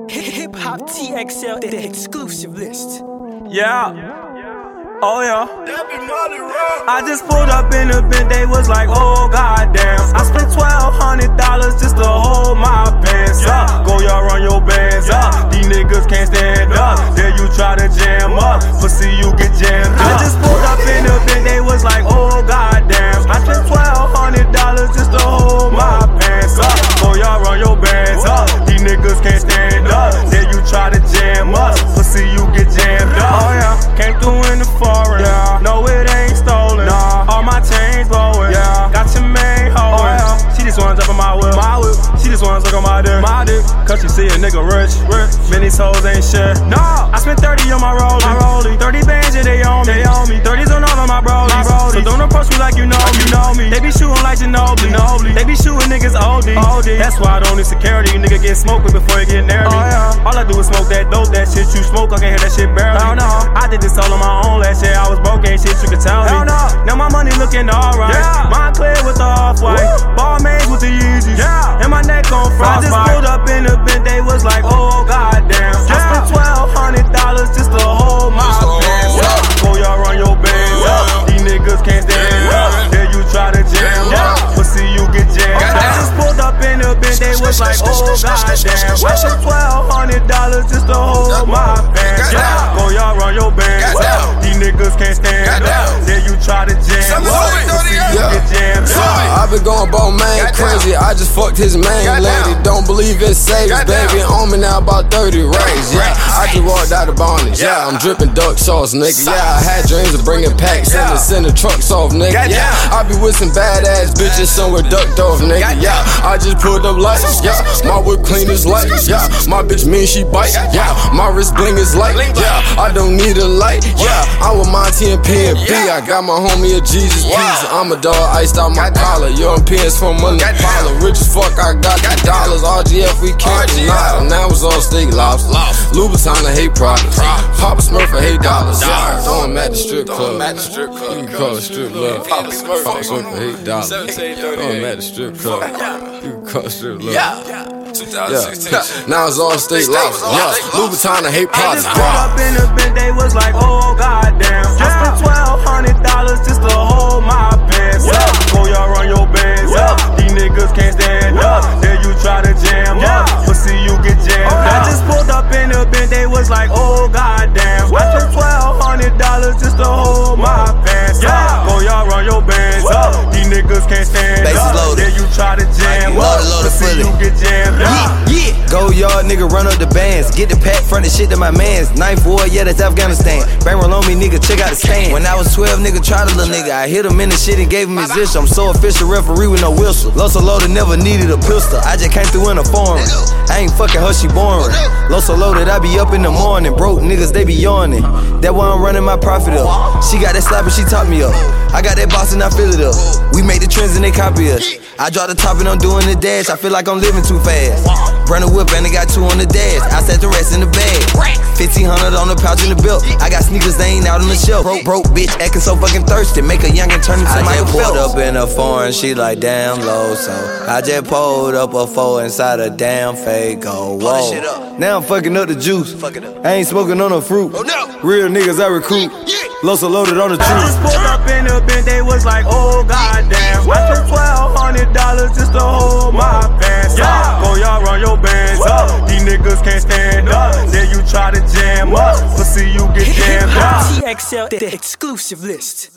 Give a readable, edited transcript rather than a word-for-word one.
Hip Hop TXL, the exclusive list. Yeah. Oh yeah. I just pulled up in the Benz, they was like, oh goddamn. I spent $1,200 just to hold my pants up. Go y'all run your bands up. These niggas can't stand up. There you try to jam up, pussy you get jammed up. I just pulled up in the Benz, they was like, oh goddamn. I spent $1,200 just to hold my pants up. Go y'all run your bands up. These niggas can't stand up. There you try to jam up, pussy you get jammed up. Oh yeah, came through in the foreign. Yeah. No, it ain't stolen. Nah. All my chains blowing. Yeah. Got your main hoe. Oh, yeah. She just wanna jump on my whip. She just wanna suck on my dick. Cause she see a nigga rich. Many souls ain't shit. Nah. I spent 30 on my rollie. 30 bands, yeah, they on me. 30s on all of my brolies. So don't approach me like you know me. They be shooting like Ginobili. They be shooting niggas OD. That's why I don't need security. You nigga get smoked with before you get near me. All I do is smoke that dope. That shit you smoke, I can hear that shit barely. I did this all on my own last year. I was broke, ain't shit you could tell me. Now my money looking alright. Mine clear with the off-white. Ball made with the Yeezys. And my neck on frostbite. I just pulled up in the Benz, they was like, oh goddamn. I spent $1,200 just to hold my pants up. Go y'all run your bands up. These niggas can't stand up. There you try to jam up, pussy you get jammed up. I just pulled up in the Benz, they was like, oh goddamn. I spent $1,200 just to hold my pants up. Go y'all run your bands up. These niggas can't stand up. There you try to jam up, pussy you get jammed up. I been going ball man crazy. I just fucked his main lady. Don't believe in savings, baby. On me now about 30 rings. Yeah, I just walked out of Barney's. Yeah, I'm dripping duck sauce, nigga. Yeah, I had dreams of bringing packs in and sending trucks off, nigga. Yeah, I be with some badass bitches somewhere ducked off, nigga. Yeah, I just pulled up lights. Yeah, my whip clean is light. Yeah, my bitch mean she bite. Yeah, my wrist bling is light. Yeah, I don't need a light. Yeah, I'm with Monty and P&B. I got my homie a Jesus piece. I'm a dog iced out my collar. Europeans from Money Paula. Rich as fuck, I got the dollars. RGF, we can't deny. Now it's all steak lobster. Louboutin, I hate products. Papa Smurf, I hate dollars. Throw him at the strip club. You can call it strip club. Papa Smurf, I hate dollars. Throw him at the strip club. You can call it strip club. 2016. Now it's all state lobster. Louboutin, I hate products. I just pulled up in the Benz, they was like, oh goddamn. I spent $1,200 just to hold my pants up. Go y'all run your bands up. These niggas can't stand up. There you try to jam up, pussy you get jammed up. I just pulled up in the Benz, they was like, oh goddamn. I spent $1,200 just to hold my pants up. Go y'all run your bands up. These niggas can't stand up. There you try to jam up, pussy you get jammed up. Go yard, nigga, run up the bands. Get the pack, front the shit to my mans. 9-4, yeah, that's Afghanistan. Bankroll on me, nigga, check out the stand. When I was 12, nigga, tried a little nigga. I hit him in the shit and gave him his issue. I'm so official, referee with no whistle. Loso Loaded never needed a pistol. I just came through in a foreign. I ain't fucking her, she boring. Loso Loaded, I be up in the morning. Broke niggas, they be yawning. That why I'm running my profit up. She got that slap and she top me up. I got that boss and I fill it up. We make the trends and they copy us. I drop the top and I'm doing the dash. I feel like I'm living too fast. Run a whip and I got 2 on the dash. I set the rest in the bag. 1,500 on the pouch in the belt. I got sneakers, they ain't out on the shelf. Broke bitch acting so fucking thirsty. Make a youngin' turn into my pulled up in a foreign, she like damn low. So I just pulled up a 4 inside a damn fake gold. Whoa. Now I'm fucking up the juice. I ain't smoking on no fruit. Real niggas I recruit. Loso Loaded on the truth. I just pulled up in the Benz, they was like, oh goddamn. I spent $1,200 just to hold my pants up. Go y'all run your bands up. These niggas can't stand up. There you try to jam up, pussy you get jammed up. TXL, the exclusive list.